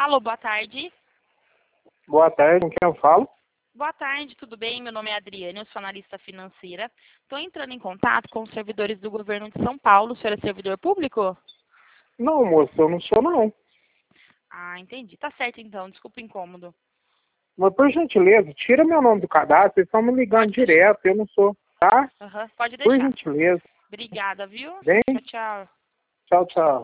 Alô, boa tarde. Boa tarde, com quem eu falo? Boa tarde, tudo bem? Meu nome é Adriane, eu sou analista financeira. Estou entrando em contato com os servidores do governo de São Paulo. O senhor é servidor público? Não, moço, eu não sou não. Ah, entendi. Tá certo então, desculpa o incômodo. Mas por gentileza, tira meu nome do cadastro, vocês estão me ligando Pode deixar. direto, eu não sou, tá? Aham, pode Por deixar. gentileza. Obrigada, viu? Bem? Tchau, tchau. Tchau, tchau.